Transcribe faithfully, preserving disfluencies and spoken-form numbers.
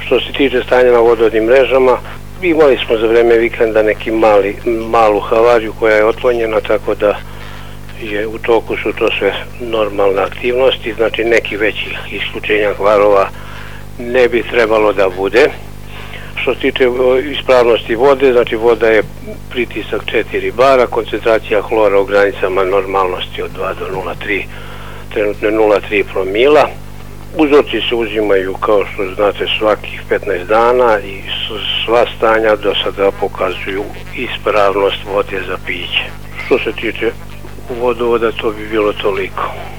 Što se tiče stanja na vodovodnim mrežama, imali smo za vreme vikenda neki mali, malu havariju koja je otklonjena, tako da je u toku su to sve normalne aktivnosti, znači neki većih isključenja kvarova ne bi trebalo da bude. Što se tiče ispravnosti vode, znači voda je pritisak četiri bara, koncentracija hlora u granicama normalnosti od dva do nula zarez tri, trenutno nula zarez tri promila. Uzorci se uzimaju, kao što znate, svakih petnaest dana i sva stanja do sada pokazuju ispravnost vode za piće. Što se tiče vodovoda, to bi bilo toliko.